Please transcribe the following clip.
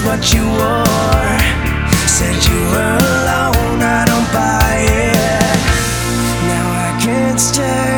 what you wore. Said you were alone, I don't buy it. Now I can't stay.